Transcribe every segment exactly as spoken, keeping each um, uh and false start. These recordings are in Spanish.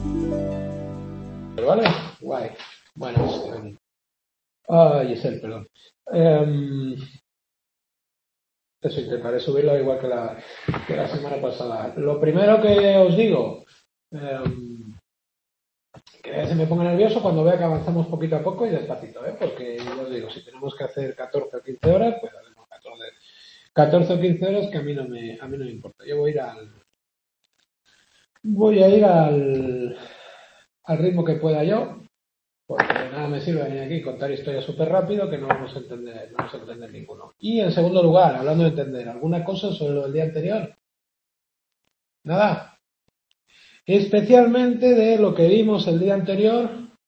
¿Vale? Guay. Buenas. Ah, Giselle, perdón. Um, eso, intentaré subirlo igual que la, que la semana pasada. Lo primero que os digo, um, que se me ponga nervioso cuando vea que avanzamos poquito a poco y despacito, ¿eh? Porque yo os digo, si tenemos que hacer catorce o quince horas, pues hacemos catorce, catorce o quince horas que a mí no me, a mí no me importa. Yo voy a ir al, voy a ir al, al ritmo que pueda yo, porque de nada me sirve venir aquí y contar historias súper rápido que no vamos a entender, no vamos a entender ninguno. Y en segundo lugar, hablando de entender, ¿alguna cosa sobre lo del día anterior? Nada. Especialmente de lo que vimos el día anterior,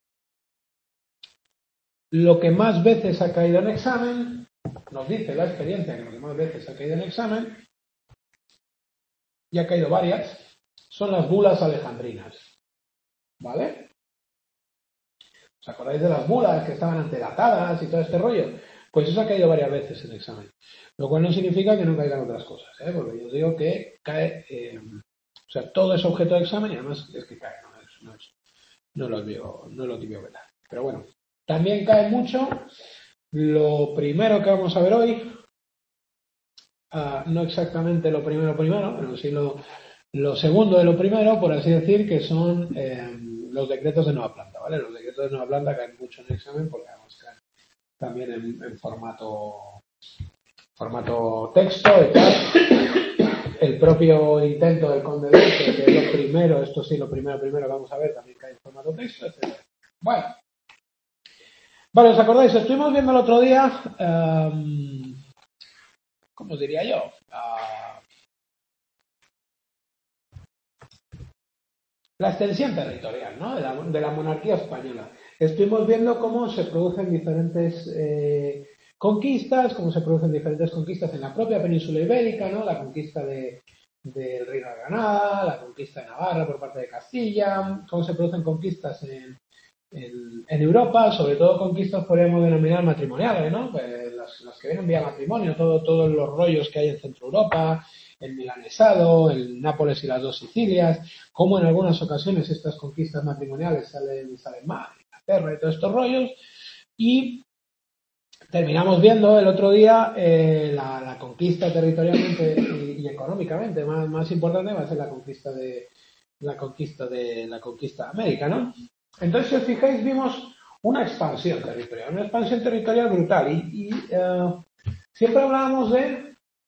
lo que más veces ha caído en examen, nos dice la experiencia que lo que más veces ha caído en examen, y ha caído varias, son las bulas alejandrinas. ¿Vale? ¿Os acordáis de las bulas que estaban antedatadas y todo este rollo? Pues eso ha caído varias veces en el examen. Lo cual no significa que no caigan otras cosas, ¿eh? Porque yo digo que cae, eh, o sea, todo es objeto de examen y además es que cae, no es, no es, no lo digo, no lo digo verdad. Pero bueno, también cae mucho lo primero que vamos a ver hoy, uh, no exactamente lo primero primero, pero sí lo, lo segundo de lo primero, por así decir, que son eh, los decretos de nueva planta, ¿vale? Los decretos de nueva planta caen mucho en el examen porque además caen también en, en formato formato texto y tal. El propio intento del Conde Duque, que es lo primero, esto sí, lo primero, primero que vamos a ver, también cae en formato texto, etcétera. Bueno. Vale, ¿os acordáis? Estuvimos viendo el otro día, um, ¿cómo os diría yo? Uh, la extensión territorial, ¿no? De la, de la monarquía española. Estuvimos viendo cómo se producen diferentes eh, conquistas, cómo se producen diferentes conquistas en la propia península ibérica, ¿no? La conquista de, del Reino de Granada, la conquista de Navarra por parte de Castilla, cómo se producen conquistas en, en, en Europa, sobre todo conquistas podríamos denominar matrimoniales, ¿no? Pues las, las que vienen vía matrimonio, todo, todos los rollos que hay en Centro Europa, el milanesado, el Nápoles y las dos Sicilias, como en algunas ocasiones estas conquistas matrimoniales salen, salen mal, Inglaterra y todos estos rollos, y terminamos viendo el otro día eh, la, la conquista territorialmente y, y económicamente más, más importante va a ser la conquista de la conquista de la conquista de América, ¿no? Entonces, si os fijáis, vimos una expansión territorial, una expansión territorial brutal y, y uh, siempre hablábamos de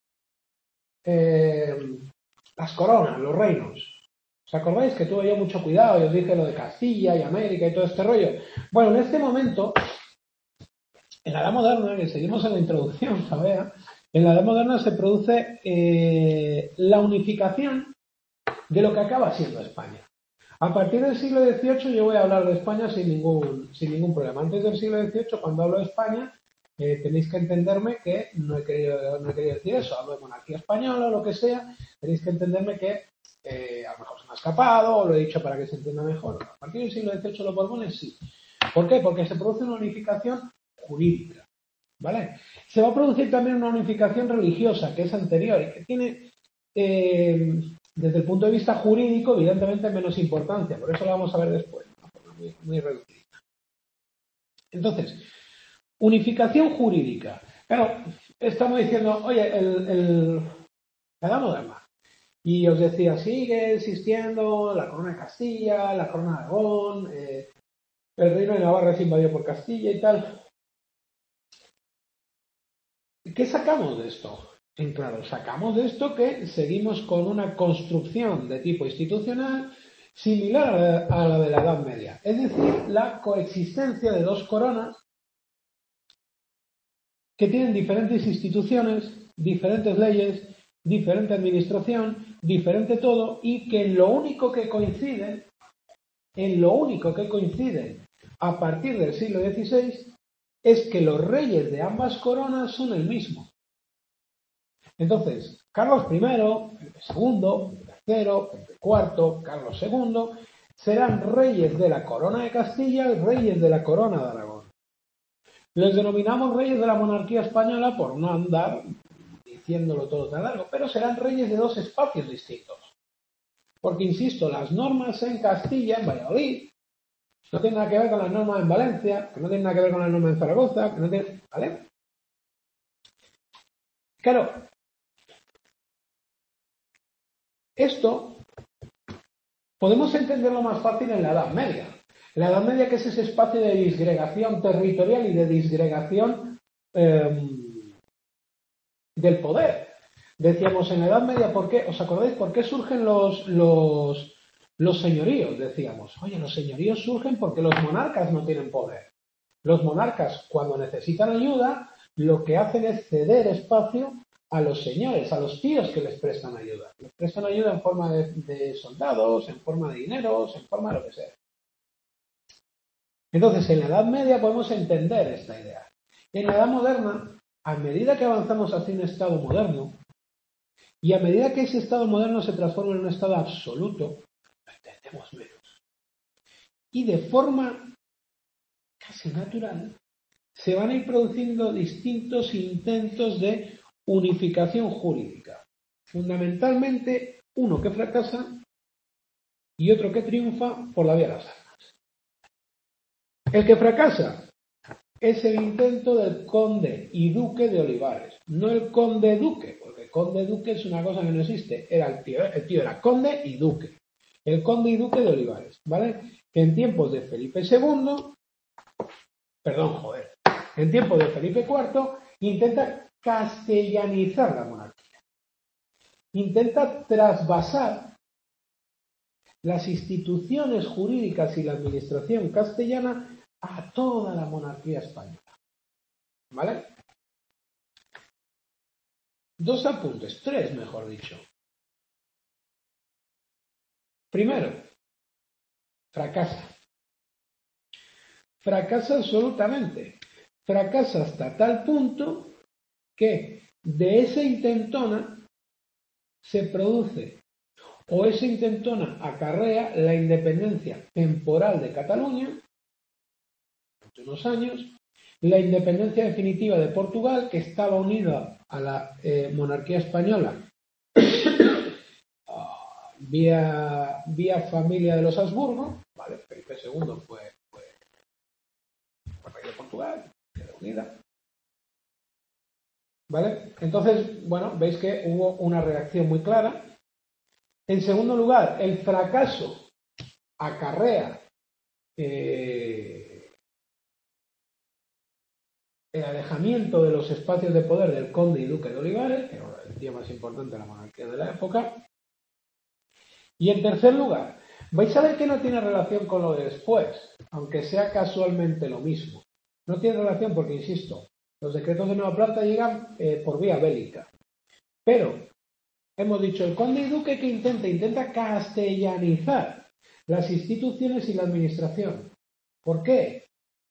Eh, las coronas, los reinos. ¿Os acordáis que tuve yo mucho cuidado? Y os dije lo de Castilla y América y todo este rollo. Bueno, en este momento, en la Edad Moderna, que seguimos en la introducción, ¿sabes? En la Edad Moderna se produce eh, la unificación de lo que acaba siendo España. A partir del siglo dieciocho yo voy a hablar de España sin ningún, sin ningún problema. Antes del siglo dieciocho, cuando hablo de España, Eh, tenéis que entenderme que no he, querido, no he querido decir eso, hablo de monarquía española o lo que sea, tenéis que entenderme que eh, a lo mejor se me ha escapado o lo he dicho para que se entienda mejor. A partir del siglo dieciocho los Borbones sí. ¿Por qué? Porque se produce una unificación jurídica, ¿vale? Se va a producir también una unificación religiosa que es anterior y que tiene, eh, desde el punto de vista jurídico, evidentemente menos importancia, por eso lo vamos a ver después, de una forma muy, muy reducida. Entonces, unificación jurídica. Claro, estamos diciendo, oye, el, el, la Edad Moderna. Y os decía, sigue existiendo la corona de Castilla, la corona de Aragón, eh, el reino de Navarra es invadido por Castilla y tal. ¿Qué sacamos de esto? En claro, sacamos de esto que seguimos con una construcción de tipo institucional similar a la de la Edad Media. Es decir, la coexistencia de dos coronas que tienen diferentes instituciones, diferentes leyes, diferente administración, diferente todo, y que en lo único que coinciden, en lo único que coinciden a partir del siglo dieciséis, es que los reyes de ambas coronas son el mismo. Entonces, Carlos primero, Felipe segundo, Felipe tercero, Felipe cuarto, Carlos segundo, serán reyes de la corona de Castilla y reyes de la corona de Aragón. Les denominamos reyes de la monarquía española por no andar diciéndolo todo tan largo, pero serán reyes de dos espacios distintos. Porque, insisto, las normas en Castilla, en Valladolid, no tienen nada que ver con las normas en Valencia, que no tienen nada que ver con las normas en Zaragoza, que no tienen... ¿Vale? Claro, esto podemos entenderlo más fácil en la Edad Media. La Edad Media, que es ese espacio de disgregación territorial y de disgregación eh, del poder. Decíamos en la Edad Media, ¿por qué? ¿Os acordáis por qué surgen los, los, los señoríos? Decíamos, oye, los señoríos surgen porque los monarcas no tienen poder. Los monarcas, cuando necesitan ayuda, lo que hacen es ceder espacio a los señores, a los tíos que les prestan ayuda. Les prestan ayuda en forma de, de soldados, en forma de dineros, en forma de lo que sea. Entonces, en la Edad Media podemos entender esta idea. En la Edad Moderna, a medida que avanzamos hacia un Estado moderno, y a medida que ese Estado moderno se transforma en un Estado absoluto, lo entendemos menos. Y de forma casi natural, se van a ir produciendo distintos intentos de unificación jurídica. Fundamentalmente, uno que fracasa y otro que triunfa por la vía de las armas. El que fracasa es el intento del conde y duque de Olivares, no el conde duque, porque conde duque es una cosa que no existe, era el tío, el tío era conde y duque, el conde y duque de Olivares, ¿vale? Que en tiempos de Felipe segundo, perdón, joder, en tiempos de Felipe cuarto, intenta castellanizar la monarquía, intenta trasvasar las instituciones jurídicas y la administración castellana a toda la monarquía española. ¿Vale? Dos apuntes, tres mejor dicho. Primero, fracasa. Fracasa absolutamente. Fracasa hasta tal punto que de esa intentona se produce, o esa intentona acarrea la independencia temporal de Cataluña, hace unos años, la independencia definitiva de Portugal, que estaba unida a la eh, monarquía española vía, vía familia de los Habsburgo, ¿vale? Felipe segundo fue, fue, fue rey de Portugal, quedó unida. ¿Vale? Entonces, bueno, veis que hubo una reacción muy clara. En segundo lugar, el fracaso acarrea eh, el alejamiento de los espacios de poder del conde y duque de Olivares, que era el tío más importante de la monarquía de la época. Y en tercer lugar, vais a ver que no tiene relación con lo de después, aunque sea casualmente lo mismo. No tiene relación porque, insisto, los decretos de Nueva Planta llegan eh, por vía bélica. Pero, hemos dicho, el conde y duque que intenta, intenta castellanizar las instituciones y la administración. ¿Por qué?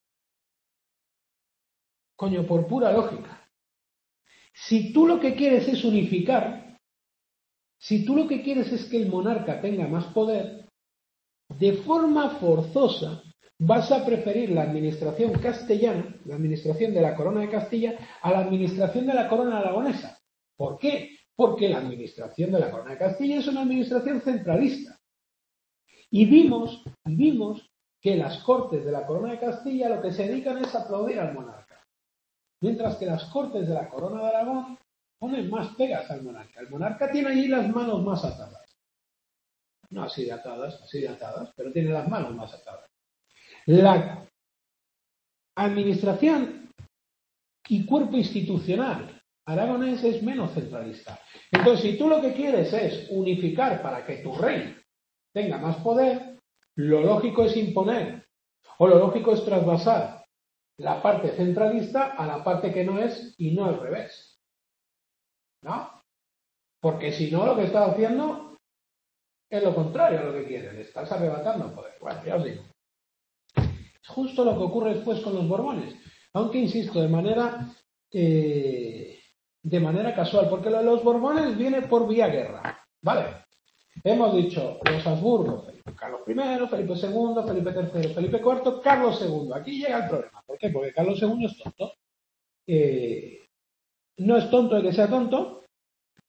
Coño, por pura lógica. Si tú lo que quieres es unificar, si tú lo que quieres es que el monarca tenga más poder, de forma forzosa vas a preferir la administración castellana, la administración de la corona de Castilla, a la administración de la corona aragonesa. ¿Por qué? Porque la administración de la corona de Castilla es una administración centralista. Y vimos, y vimos que las cortes de la corona de Castilla lo que se dedican es a aplaudir al monarca. Mientras que las cortes de la corona de Aragón ponen más pegas al monarca. El monarca tiene allí las manos más atadas. No así de atadas, así de atadas, pero tiene las manos más atadas. La administración y cuerpo institucional aragonés es menos centralista. Entonces, si tú lo que quieres es unificar para que tu rey tenga más poder, lo lógico es imponer, o lo lógico es trasvasar la parte centralista a la parte que no es y no al revés. ¿No? Porque si no, lo que estás haciendo es lo contrario a lo que quieres, le estás arrebatando poder. Bueno, ya os digo. Es justo lo que ocurre después con los Borbones, aunque insisto, de manera eh, de manera casual, porque lo de los Borbones viene por vía guerra, ¿vale? Hemos dicho los Habsburgo, Carlos primero, Felipe segundo, Felipe tercero, Felipe cuarto, Carlos segundo. Aquí llega el problema. ¿Por qué? Porque Carlos segundo es tonto. Eh, no es tonto el que sea tonto,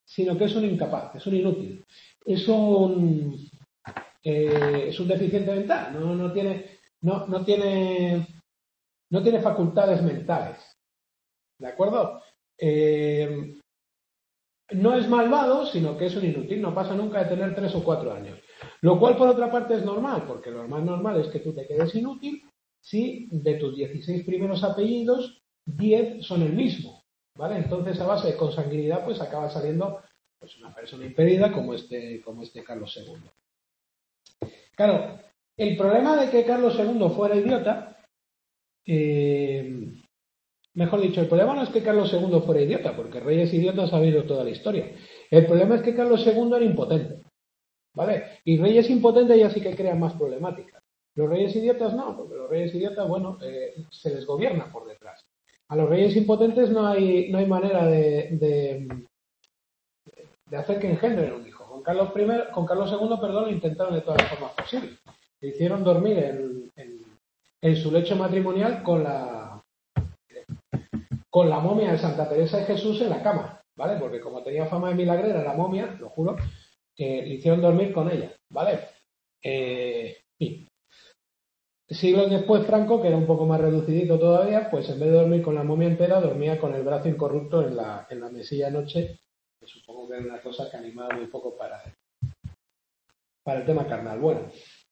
sino que es un incapaz, es un inútil, es un, eh, es un deficiente mental, no, no, tiene, no, no, tiene, no tiene facultades mentales, ¿de acuerdo? Eh, no es malvado, sino que es un inútil, no pasa nunca de tener tres o cuatro años. Lo cual, por otra parte, es normal, porque lo más normal es que tú te quedes inútil si de tus dieciséis primeros apellidos, diez son el mismo, ¿vale? Entonces, a base de consanguinidad, pues acaba saliendo pues, una persona impedida como este, como este Carlos segundo. Claro, el problema de que Carlos segundo fuera idiota, eh, mejor dicho, el problema no es que Carlos segundo fuera idiota, porque reyes idiotas ha habido toda la historia. El problema es que Carlos segundo era impotente, ¿vale? Y reyes impotentes ya sí que crean más problemáticas. Los reyes idiotas no, porque los reyes idiotas, bueno, eh, se les gobierna por detrás. A los reyes impotentes no hay, no hay manera de, de, de hacer que engendren un hijo. Con Carlos primero, con Carlos segundo, perdón, lo intentaron de todas las formas posibles. Le hicieron dormir en, en, en su lecho matrimonial con la con la momia de Santa Teresa de Jesús en la cama, ¿vale? Porque como tenía fama de milagrera la momia, lo juro, que le hicieron dormir con ella, ¿vale? Eh, sí. Siglos después, Franco, que era un poco más reducidito todavía, pues en vez de dormir con la momia entera, dormía con el brazo incorrupto en la, en la mesilla de noche, que supongo que era una cosa que animaba muy poco para, para el tema carnal. Bueno,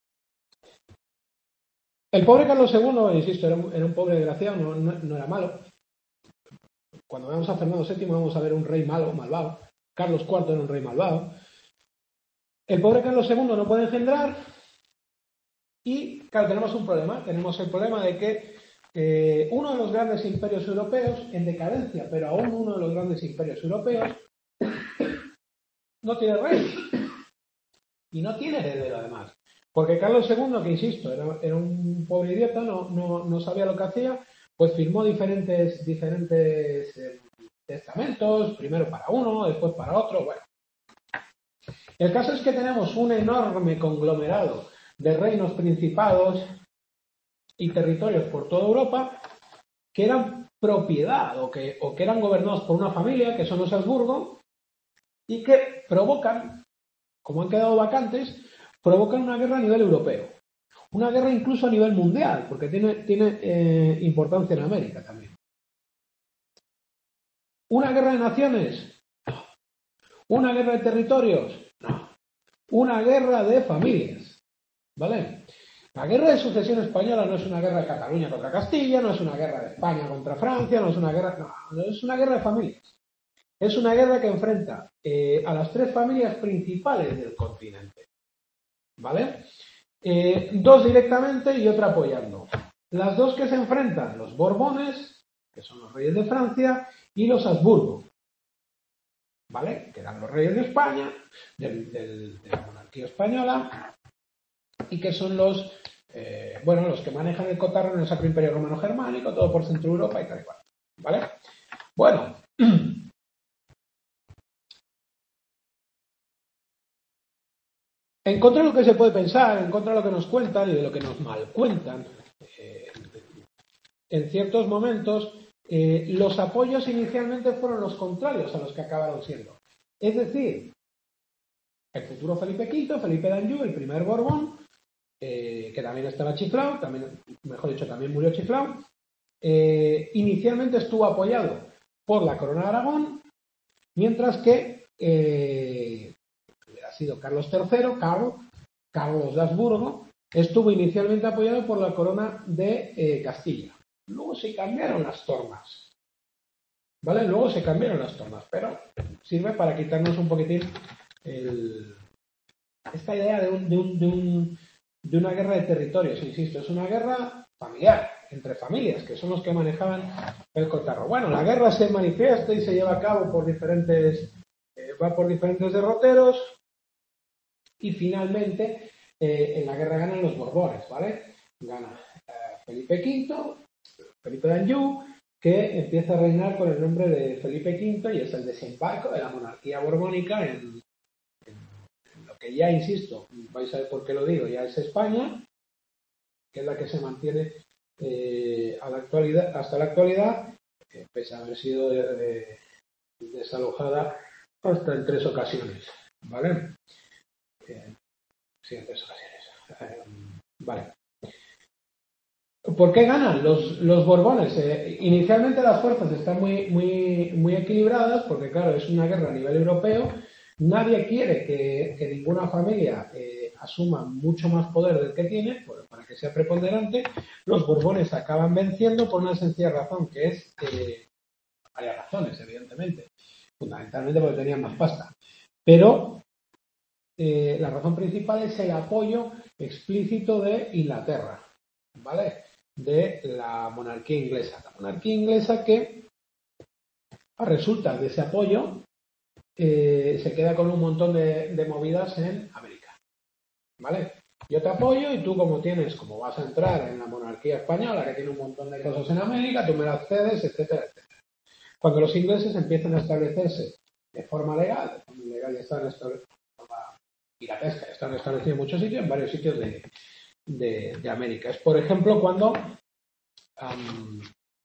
el pobre Carlos segundo, insisto, era un, era un pobre desgraciado, no, no, no era malo. Cuando veamos a Fernando séptimo vamos a ver un rey malo, malvado. Carlos cuarto era un rey malvado. El pobre Carlos segundo no puede engendrar. Y, claro, tenemos un problema. Tenemos el problema de que eh, uno de los grandes imperios europeos, en decadencia, pero aún uno de los grandes imperios europeos, no tiene rey. Y no tiene heredero, además. Porque Carlos segundo, que insisto, era, era un pobre idiota, no, no, no sabía lo que hacía, pues firmó diferentes, diferentes eh, testamentos, primero para uno, después para otro, bueno. El caso es que tenemos un enorme conglomerado de reinos principados y territorios por toda Europa que eran propiedad o que, o que eran gobernados por una familia, que son los Habsburgo, y que provocan, como han quedado vacantes, provocan una guerra a nivel europeo. Una guerra incluso a nivel mundial, porque tiene, tiene eh, importancia en América también. ¿Una guerra de naciones? No. ¿Una guerra de territorios? No. Una guerra de familias. ¿Vale? La guerra de sucesión española no es una guerra de Cataluña contra Castilla, no es una guerra de España contra Francia, no es una guerra... No, es una guerra de familias. Es una guerra que enfrenta eh, a las tres familias principales del continente. ¿Vale? Eh, dos directamente y otra apoyando. Las dos que se enfrentan, los Borbones, que son los reyes de Francia, y los Habsburgo, ¿vale? Que eran los reyes de España, del, del, de la monarquía española, y que son los, eh, bueno, los que manejan el cotarro en el Sacro Imperio Romano Germánico, todo por Centro Europa y tal y cual, ¿vale? Bueno, en contra de lo que se puede pensar, en contra de lo que nos cuentan y de lo que nos malcuentan, eh, en ciertos momentos, eh, los apoyos inicialmente fueron los contrarios a los que acabaron siendo. Es decir, el futuro Felipe quinto, Felipe d'Anjou, el primer Borbón, eh, que también estaba chiflado, también, mejor dicho, también murió chiflado, eh, inicialmente estuvo apoyado por la corona de Aragón, mientras que eh, hubiera sido Carlos tercero, Carlos, Carlos de Habsburgo, estuvo inicialmente apoyado por la corona de eh, Castilla. Luego se cambiaron las tornas, ¿vale? Luego se cambiaron las tornas, pero sirve para quitarnos un poquitín el, esta idea de, un, de, un, de, un, de una guerra de territorios. Insisto, es una guerra familiar, entre familias, que son los que manejaban el cotarro. Bueno, la guerra se manifiesta y se lleva a cabo por diferentes, eh, va por diferentes derroteros y finalmente eh, en la guerra ganan los Borbones, ¿vale? Gana eh, Felipe quinto, Felipe d'Anjou, que empieza a reinar con el nombre de Felipe quinto y es el desembarco de la monarquía borbónica en, en, en lo que ya, insisto, vais a ver por qué lo digo, ya es España, que es la que se mantiene eh, a la actualidad, hasta la actualidad, eh, pese a haber sido de, de, desalojada hasta en tres ocasiones, ¿vale? Eh, sí, en tres ocasiones. Eh, vale. ¿Por qué ganan los, los Borbones? Eh, inicialmente las fuerzas están muy, muy, muy equilibradas porque, claro, es una guerra a nivel europeo. Nadie quiere que, que ninguna familia eh, asuma mucho más poder del que tiene, bueno, para que sea preponderante. Los Borbones acaban venciendo por una sencilla razón, que es, eh, varias razones, evidentemente, fundamentalmente porque tenían más pasta. Pero eh, la razón principal es el apoyo explícito de Inglaterra, ¿vale? De la monarquía inglesa. La monarquía inglesa que, a resultas de ese apoyo, eh, se queda con un montón de, de movidas en América, ¿vale? Yo te apoyo y tú, como tienes, como vas a entrar en la monarquía española, que tiene un montón de cosas en América, tú me las cedes, etcétera, etcétera. Cuando los ingleses empiezan a establecerse de forma legal, de forma legal ya están establecidos, y la pesca están establecidos en muchos sitios, en varios sitios de, de, de América. Es, por ejemplo, cuando um,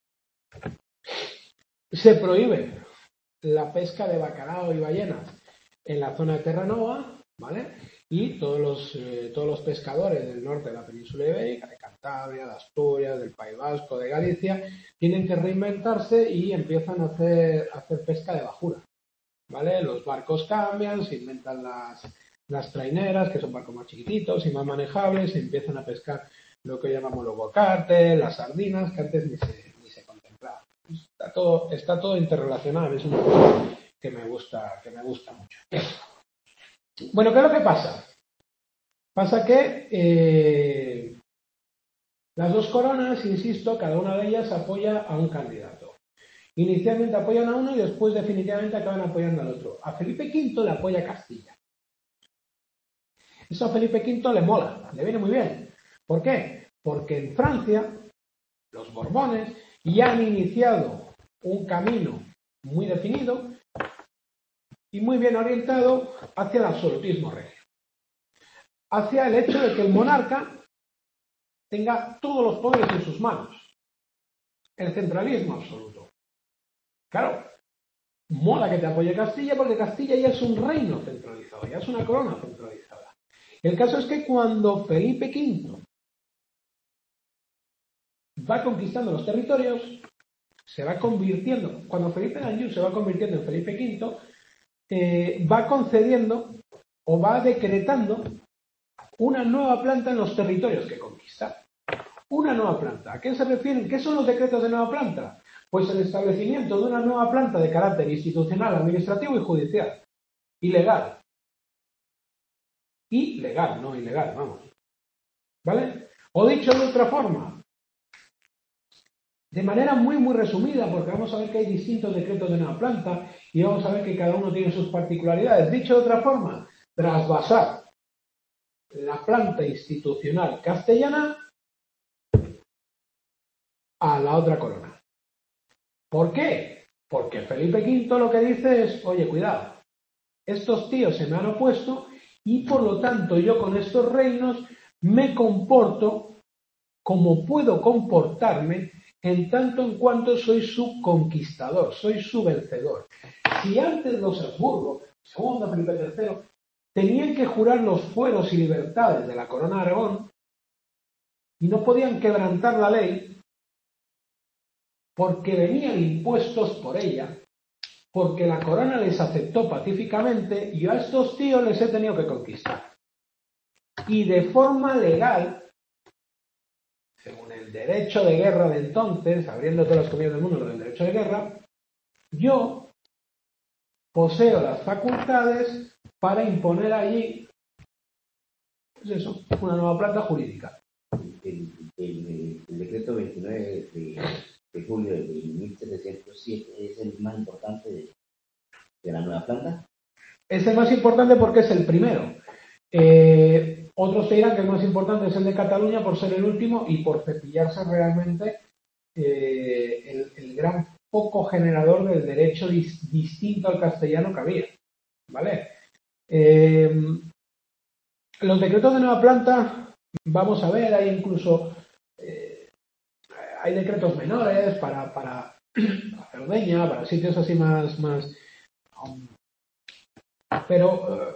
se prohíbe la pesca de bacalao y ballenas en la zona de Terranova, ¿vale? Y todos los, eh, todos los pescadores del norte de la península ibérica, de Cantabria, de Asturias, del País Vasco, de Galicia, tienen que reinventarse y empiezan a hacer, a hacer pesca de bajura, ¿vale? Los barcos cambian, se inventan las, las traineras, que son barcos más chiquititos y más manejables, se empiezan a pescar lo que llamamos los bocartes, las sardinas, que antes ni se, ni se contemplaba. Está todo, está todo interrelacionado, es una cosa que me gusta, que me gusta mucho. Bueno, ¿qué es lo que pasa? Pasa que eh, las dos coronas, insisto, cada una de ellas apoya a un candidato. Inicialmente apoyan a uno y después definitivamente acaban apoyando al otro. A Felipe quinto le apoya Castilla. Eso a Felipe quinto le mola, le viene muy bien. ¿Por qué? Porque en Francia los Borbones ya han iniciado un camino muy definido y muy bien orientado hacia el absolutismo regio. Hacia el hecho de que el monarca tenga todos los poderes en sus manos. El centralismo absoluto. Claro, mola que te apoye Castilla porque Castilla ya es un reino centralizado, ya es una corona centralizada. El caso es que cuando Felipe quinto va conquistando los territorios, se va convirtiendo, cuando Felipe de Anjou se va convirtiendo en Felipe quinto, eh, va concediendo o va decretando una nueva planta en los territorios que conquista. Una nueva planta. ¿A qué se refieren? ¿Qué son los decretos de nueva planta? Pues el establecimiento de una nueva planta de carácter institucional, administrativo y judicial. Y legal. Y legal, no ilegal, vamos. ¿Vale? O dicho de otra forma, de manera muy, muy resumida, porque vamos a ver que hay distintos decretos de nueva planta y vamos a ver que cada uno tiene sus particularidades. Dicho de otra forma, trasvasar la planta institucional castellana a la otra corona. ¿Por qué? Porque Felipe quinto lo que dice es, oye, cuidado, estos tíos se me han opuesto y por lo tanto yo con estos reinos me comporto como puedo comportarme en tanto en cuanto soy su conquistador, soy su vencedor. Si antes los Habsburgo, segundo Felipe tercero, tenían que jurar los fueros y libertades de la corona de Aragón y no podían quebrantar la ley porque venían impuestos por ella, porque la corona les aceptó pacíficamente y yo a estos tíos les he tenido que conquistar. Y de forma legal, según el derecho de guerra de entonces, abriendo todas las comillas del mundo, lo del derecho de guerra, yo poseo las facultades para imponer allí, pues eso, una nueva planta jurídica. El, el, el decreto veintinueve de, de julio de mil setecientos siete es el más importante de, de la nueva planta. Es el más importante porque es el primero. Eh, otros te dirán que el más importante es el de Cataluña por ser el último y por cepillarse realmente eh, el, el gran foco generador del derecho dis, distinto al castellano que había. ¿Vale? Eh, los decretos de nueva planta, vamos a ver, hay incluso eh, hay decretos menores para, para, para Cerdeña, para sitios así más, más um, pero,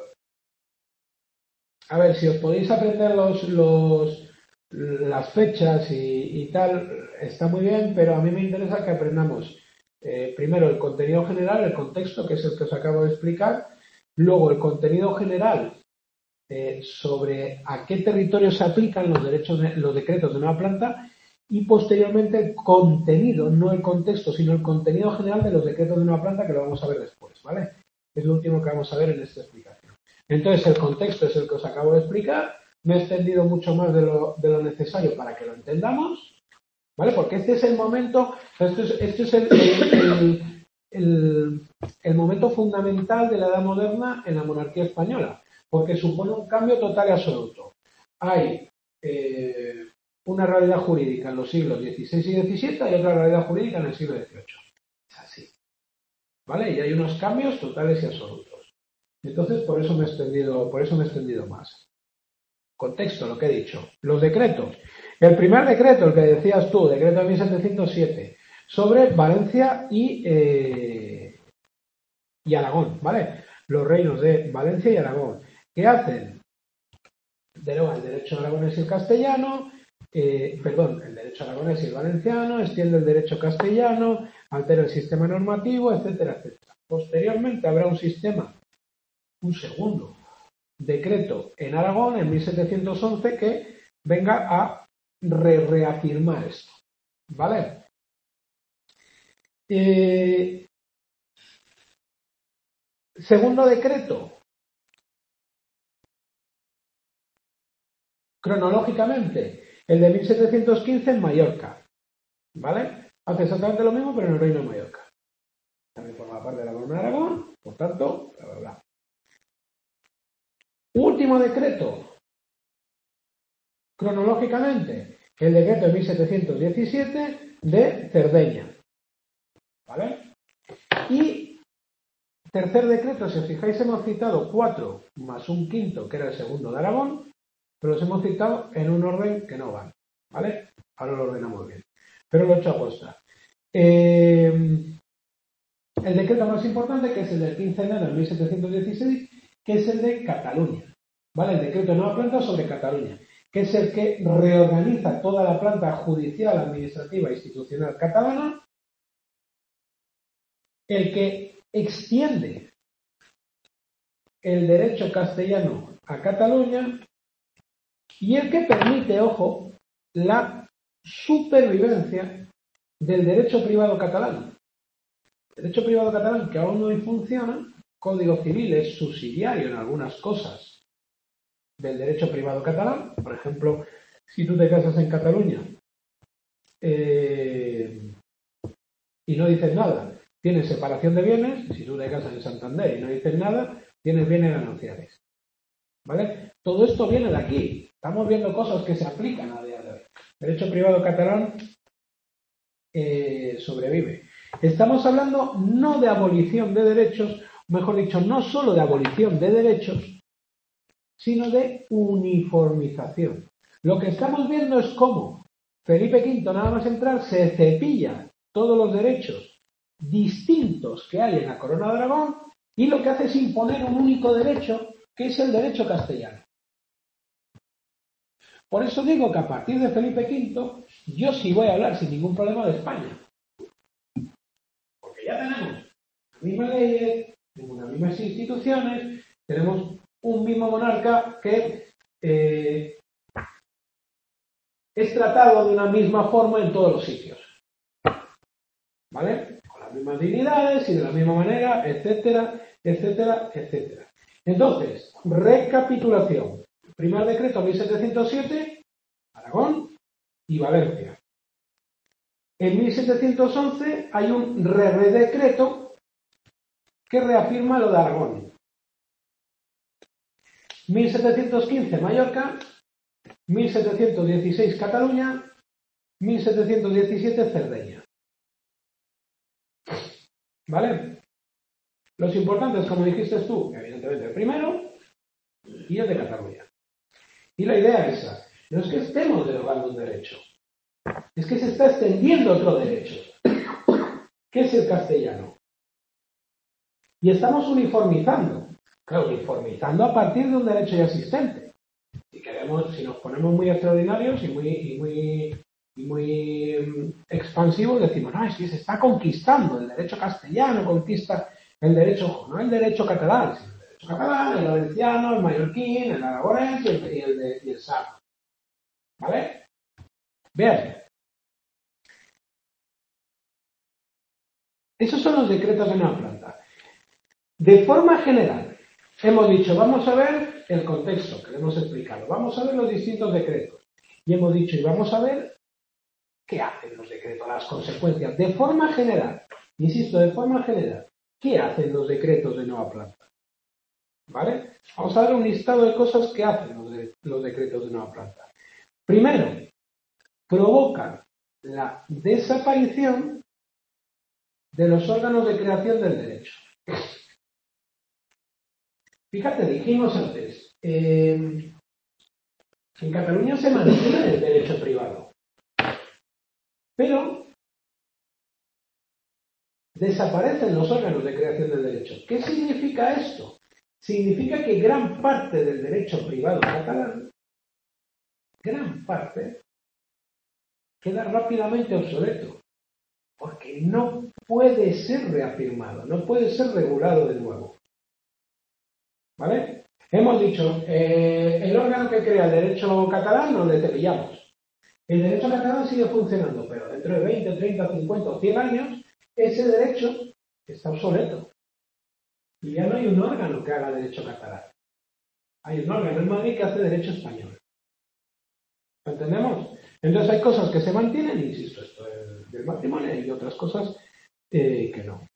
a ver, si os podéis aprender los, los, las fechas y, y tal, está muy bien, pero a mí me interesa que aprendamos eh, primero el contenido general, el contexto, que es el que os acabo de explicar, luego el contenido general eh, sobre a qué territorio se aplican los derechos, de, los decretos de nueva planta, y posteriormente el contenido, no el contexto, sino el contenido general de los decretos de nueva planta, que lo vamos a ver después, ¿vale? Es lo último que vamos a ver en esta explicación. Entonces, el contexto es el que os acabo de explicar. Me he extendido mucho más de lo, de lo necesario para que lo entendamos, ¿vale? Porque este es el momento, este es, este es el, el, el, el, el momento fundamental de la Edad Moderna en la monarquía española, porque supone un cambio total y absoluto. Hay eh, una realidad jurídica en los siglos dieciséis y diecisiete y otra realidad jurídica en el siglo dieciocho. Es así, ¿vale? Y hay unos cambios totales y absolutos. Entonces, por eso me he extendido, por eso me he extendido más. Contexto, lo que he dicho. Los decretos. El primer decreto, el que decías tú, decreto de mil setecientos siete, sobre Valencia y, eh, y Aragón, ¿vale? Los reinos de Valencia y Aragón. ¿Qué hacen? Deroga el derecho aragonés y el castellano, eh, perdón, el derecho aragonés y el valenciano, extiende el derecho castellano, altera el sistema normativo, etcétera, etcétera. Posteriormente habrá un sistema, un segundo decreto en Aragón en mil setecientos once que venga a re reafirmar esto, ¿vale? Eh, segundo decreto, cronológicamente, el de mil setecientos quince en Mallorca, ¿vale? Hace exactamente lo mismo, pero en el Reino de Mallorca. También forma parte de la Corona de Aragón, por tanto, bla, bla, bla. Último decreto, cronológicamente, el decreto de mil setecientos diecisiete de Cerdeña, ¿vale? Y tercer decreto, si os fijáis, hemos citado cuatro más un quinto, que era el segundo de Aragón, pero los hemos citado en un orden que no van, ¿vale? Ahora lo ordenamos bien. Pero lo he hecho a posta. Eh, el decreto más importante, que es el del quince de enero de mil setecientos dieciséis, que es el de Cataluña, ¿vale? El decreto de nueva planta sobre Cataluña, que es el que reorganiza toda la planta judicial, administrativa e institucional catalana, el que extiende el derecho castellano a Cataluña y el que permite, ojo, la supervivencia del derecho privado catalán. El derecho privado catalán, que aún no funciona, Código Civil es subsidiario en algunas cosas del derecho privado catalán. Por ejemplo, si tú te casas en Cataluña eh, y no dices nada, tienes separación de bienes. Si tú te casas en Santander y no dices nada, tienes bienes gananciales, ¿vale? Todo esto viene de aquí. Estamos viendo cosas que se aplican a día de hoy. Derecho privado catalán eh, sobrevive. Estamos hablando no de abolición de derechos, mejor dicho, no solo de abolición de derechos, sino de uniformización. Lo que estamos viendo es cómo Felipe quinto, nada más entrar, se cepilla todos los derechos distintos que hay en la Corona de Aragón y lo que hace es imponer un único derecho, que es el derecho castellano. Por eso digo que a partir de Felipe quinto, yo sí voy a hablar sin ningún problema de España. Porque ya tenemos las mismas leyes, tenemos las mismas instituciones, tenemos un mismo monarca que eh, es tratado de una misma forma en todos los sitios. ¿Vale? Con las mismas dignidades y de la misma manera, etcétera, etcétera, etcétera. Entonces, recapitulación. Primer decreto mil setecientos siete, Aragón y Valencia. En mil setecientos once hay un re-redecreto que reafirma lo de Aragón. mil setecientos quince Mallorca, mil setecientos dieciséis Cataluña, mil setecientos diecisiete Cerdeña. ¿Vale? Los importantes, como dijiste tú, evidentemente el primero y el de Cataluña. Y la idea es esa. No es que estemos derogando un derecho, es que se está extendiendo otro derecho, que es el castellano. Y estamos uniformizando Claro, uniformizando a partir de un derecho ya existente. Si queremos, si nos ponemos muy extraordinarios y muy, y muy, y muy um, expansivos, decimos, no, es que se está conquistando el derecho castellano, conquista el derecho, no el derecho catalán, sino el derecho catalán, el valenciano, el mallorquín, el aragonés y el, y el, de, y el sardo. ¿Vale? Bien. Esos son los decretos de nueva planta. De forma general, hemos dicho, vamos a ver el contexto que le hemos explicado, vamos a ver los distintos decretos. Y hemos dicho, y vamos a ver qué hacen los decretos, las consecuencias. De forma general, insisto, de forma general, ¿qué hacen los decretos de nueva planta? ¿Vale? Vamos a ver un listado de cosas que hacen los, de, los decretos de nueva planta. Primero, provocan la desaparición de los órganos de creación del derecho. Fíjate, dijimos antes, eh, en Cataluña se mantiene el derecho privado, pero desaparecen los órganos de creación del derecho. ¿Qué significa esto? Significa que gran parte del derecho privado catalán, gran parte, queda rápidamente obsoleto, porque no puede ser reafirmado, no puede ser regulado de nuevo. ¿Vale? Hemos dicho, eh, el órgano que crea el derecho catalán nos le pillamos. El derecho catalán sigue funcionando, pero dentro de veinte, treinta, cincuenta o cien años, ese derecho está obsoleto. Y ya no hay un órgano que haga derecho catalán. Hay un órgano en Madrid que hace derecho español. ¿Entendemos? Entonces hay cosas que se mantienen, insisto, esto es del matrimonio, y otras cosas eh, que no.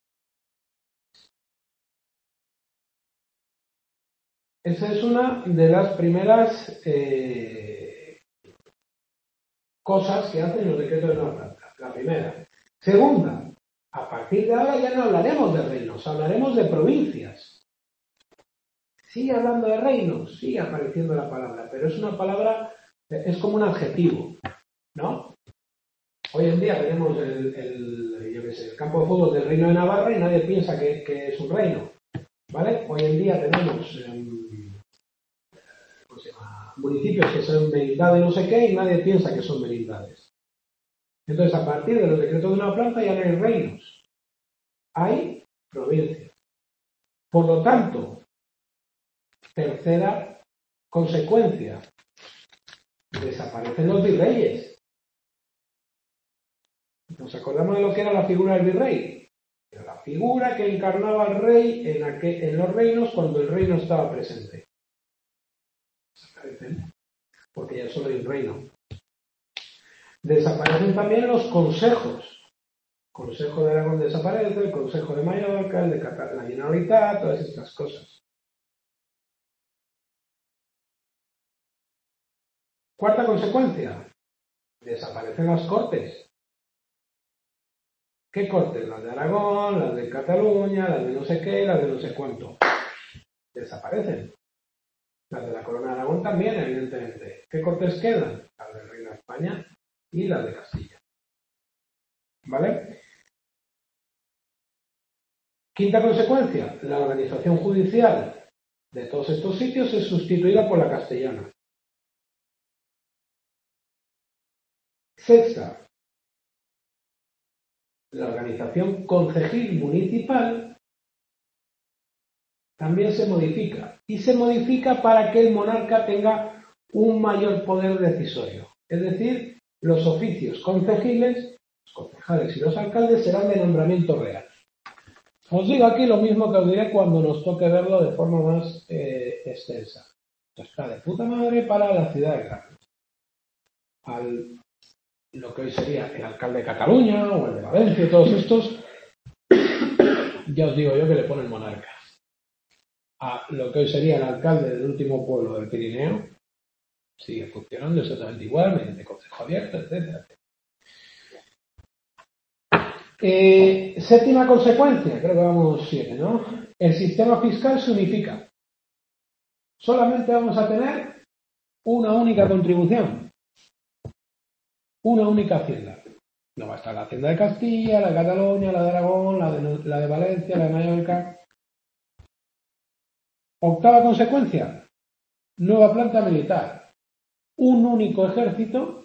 Esa es una de las primeras eh, cosas que hacen los decretos de nueva planta. La primera. Segunda, a partir de ahora ya no hablaremos de reinos, hablaremos de provincias. Sigue hablando de reinos, sigue apareciendo la palabra, pero es una palabra, es como un adjetivo, ¿no? Hoy en día tenemos el, el, yo qué sé, el campo de fútbol del Reino de Navarra y nadie piensa que, que es un reino, ¿vale? Hoy en día tenemos eh, ¿cómo se llama? Municipios que son merindades no sé qué y nadie piensa que son merindades. Entonces, a partir de los decretos de una planta ya no hay reinos, hay provincias. Por lo tanto, tercera consecuencia, desaparecen los virreyes. ¿Nos acordamos de lo que era la figura del virrey? Era la figura que encarnaba al rey en, aquel, en los reinos cuando el rey no estaba presente. Desaparecen, porque ya solo hay un reino. Desaparecen también los consejos. El Consejo de Aragón desaparece, el Consejo de Mallorca, el de la Generalitat, todas estas cosas. Cuarta consecuencia, desaparecen las cortes. ¿Qué cortes? Las de Aragón, las de Cataluña, las de no sé qué, las de no sé cuánto. Desaparecen. Las de la Corona de Aragón también, evidentemente. ¿Qué cortes quedan? Las del Reino de España y las de Castilla. ¿Vale? Quinta consecuencia, la organización judicial de todos estos sitios es sustituida por la castellana. Sexta, la organización concejil municipal también se modifica. Y se modifica para que el monarca tenga un mayor poder decisorio. Es decir, los oficios concejiles, los concejales y los alcaldes serán de nombramiento real. Os digo aquí lo mismo que os diré cuando nos toque verlo de forma más eh, extensa. Está de puta madre para la ciudad de grandes. Al lo que hoy sería el alcalde de Cataluña o el de Valencia, todos estos, ya os digo yo que le ponen monarca. A lo que hoy sería el alcalde del último pueblo del Pirineo, sigue funcionando exactamente igual, mediante consejo abierto, etcétera. Eh, séptima consecuencia, creo que vamos siete, ¿no? El sistema fiscal se unifica. Solamente vamos a tener una única contribución, una única hacienda. No va a estar la hacienda de Castilla, la de Cataluña, la de Aragón, la de, la de Valencia, la de Mallorca. Octava consecuencia, nueva planta militar. Un único ejército,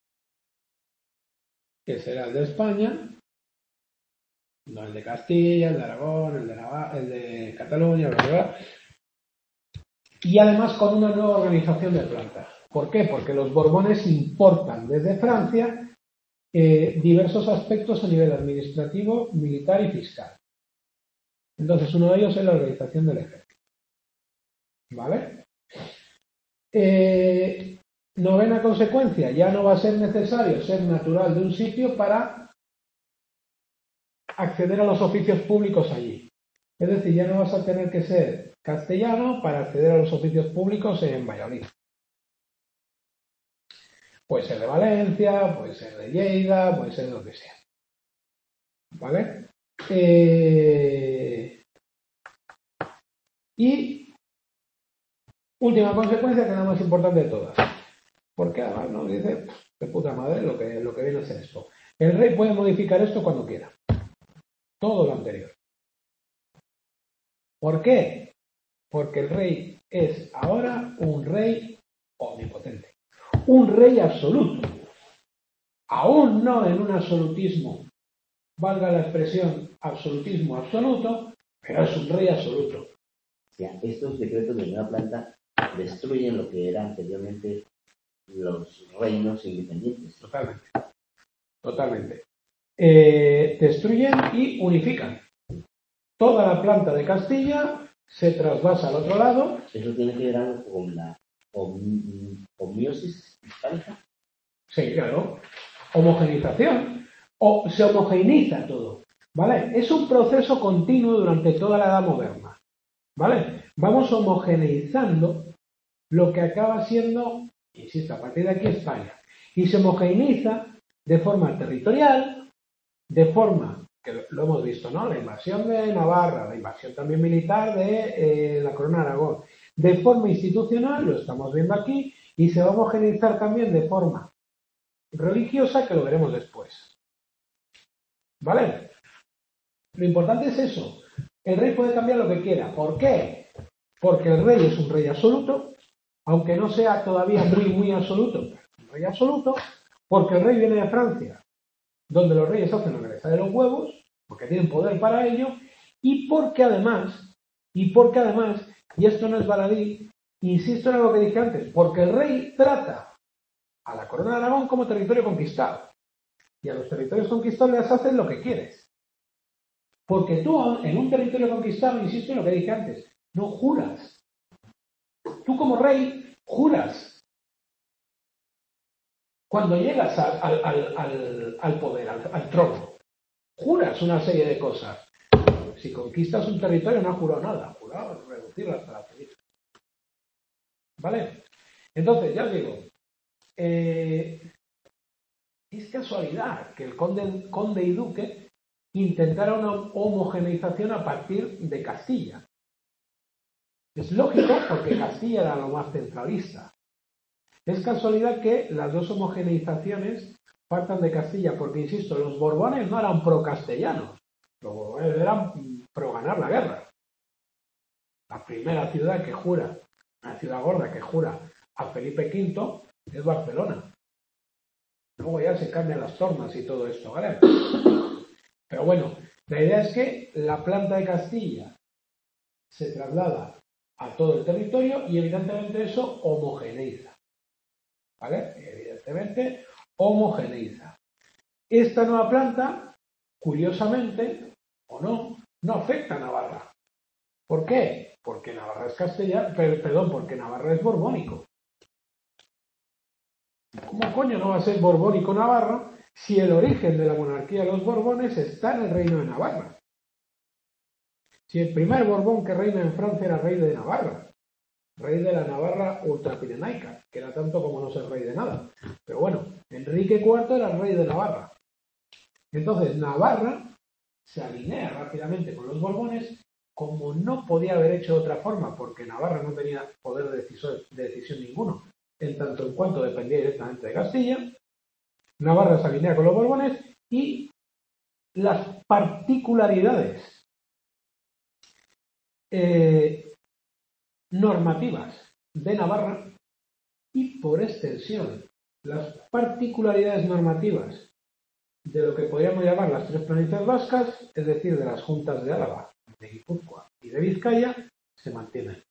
que será el de España, no el de Castilla, el de Aragón, el de, Navarra, el de Cataluña, bla, bla, bla, y además con una nueva organización de plantas. ¿Por qué? Porque los Borbones importan desde Francia eh, diversos aspectos a nivel administrativo, militar y fiscal. Entonces, uno de ellos es la organización del ejército. ¿Vale? Eh, novena consecuencia, ya no va a ser necesario ser natural de un sitio para acceder a los oficios públicos allí. Es decir, ya no vas a tener que ser castellano para acceder a los oficios públicos en Valladolid. Puede ser de Valencia, puede ser de Lleida, puede ser de lo que sea. ¿Vale? Eh... Y última consecuencia, que es la más importante de todas. Porque además nos dice, de puta madre, lo que, lo que viene a ser esto. El rey puede modificar esto cuando quiera. Todo lo anterior. ¿Por qué? Porque el rey es ahora un rey omnipotente. Un rey absoluto. Aún no en un absolutismo, valga la expresión absolutismo absoluto, pero es un rey absoluto. O sea, estos decretos de nueva planta destruyen lo que era anteriormente los reinos independientes. Totalmente. Totalmente. Eh, destruyen y unifican. Toda la planta de Castilla se trasvasa al otro lado. ¿Eso tiene que ver algo con la homiosis hispánica? Sí, claro. Homogenización. O se homogeniza todo. ¿Vale? Es un proceso continuo durante toda la Edad Moderna. ¿Vale? Vamos homogeneizando lo que acaba siendo, insisto, a partir de aquí España. Y se homogeneiza de forma territorial, de forma, que lo hemos visto, ¿no? La invasión de Navarra, la invasión también militar de eh, la Corona de Aragón. De forma institucional, lo estamos viendo aquí, y se va a homogeneizar también de forma religiosa, que lo veremos después. ¿Vale? Lo importante es eso. El rey puede cambiar lo que quiera. ¿Por qué? Porque el rey es un rey absoluto, aunque no sea todavía muy, muy absoluto, pero es un rey absoluto, porque el rey viene de Francia, donde los reyes hacen lo que les sale de los huevos, porque tienen poder para ello, y porque además, y porque además, y esto no es baladí, insisto en algo que dije antes, porque el rey trata a la Corona de Aragón como territorio conquistado, y a los territorios conquistados les hacen lo que quieres. Porque tú en un territorio conquistado, insisto en lo que dije antes, no juras. Tú como rey juras. Cuando llegas al, al, al, al, al poder, al, al trono, juras una serie de cosas. Si conquistas un territorio no has jurado nada, has jurado reducirlo hasta la ceniza. ¿Vale? Entonces, ya os digo, eh, es casualidad que el conde, conde y duque intentara una homogeneización a partir de Castilla. Es lógico porque Castilla era lo más centralista. Es casualidad que las dos homogeneizaciones partan de Castilla, porque, insisto, los Borbones no eran pro-castellanos, los Borbones eran pro-ganar la guerra. La primera ciudad que jura, una ciudad gorda que jura a Felipe quinto, es Barcelona. Luego ya se cambian las tornas y todo esto, ¿vale? Pero bueno, la idea es que la planta de Castilla se traslada a todo el territorio y evidentemente eso homogeneiza. ¿Vale? Evidentemente homogeneiza. Esta nueva planta, curiosamente, o no, no afecta a Navarra. ¿Por qué? Porque Navarra es castellano, perdón, porque Navarra es borbónico. ¿Cómo coño no va a ser borbónico Navarra si el origen de la monarquía de los Borbones está en el reino de Navarra? Si el primer Borbón que reina en Francia era rey de Navarra, rey de la Navarra ultrapirenaica, que era tanto como no ser rey de nada. Pero bueno, Enrique cuarto era rey de Navarra. Entonces Navarra se alinea rápidamente con los Borbones, como no podía haber hecho de otra forma, porque Navarra no tenía poder de decisión, de decisión ninguno, en tanto en cuanto dependía directamente de Castilla. Navarra se alinea con los Borbones y las particularidades. Eh, normativas de Navarra y, por extensión, las particularidades normativas de lo que podríamos llamar las tres provincias vascas, es decir, de las juntas de Álava, de Guipúzcoa y de Vizcaya, se mantienen.